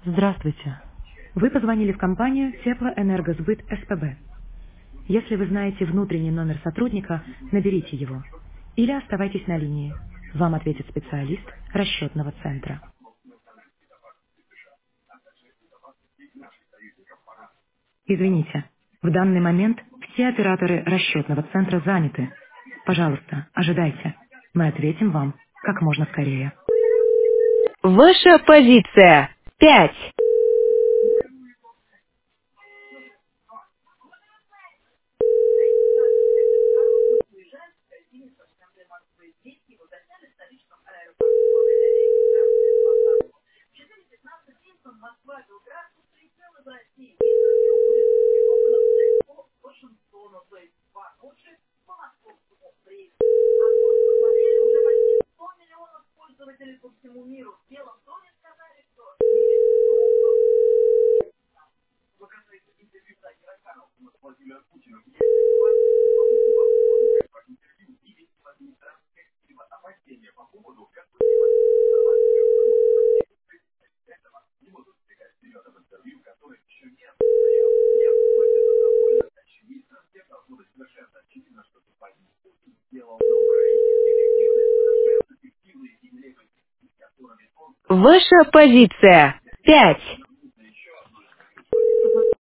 Здравствуйте. Вы позвонили в компанию Теплоэнергосбыт СПБ. Если вы знаете внутренний номер сотрудника, наберите его. Или оставайтесь на линии. Вам ответит специалист расчетного центра. Извините, в данный момент все операторы расчетного центра заняты. Пожалуйста, ожидайте. Мы ответим вам как можно скорее. Ваша позиция. 5. Ваша позиция. 5.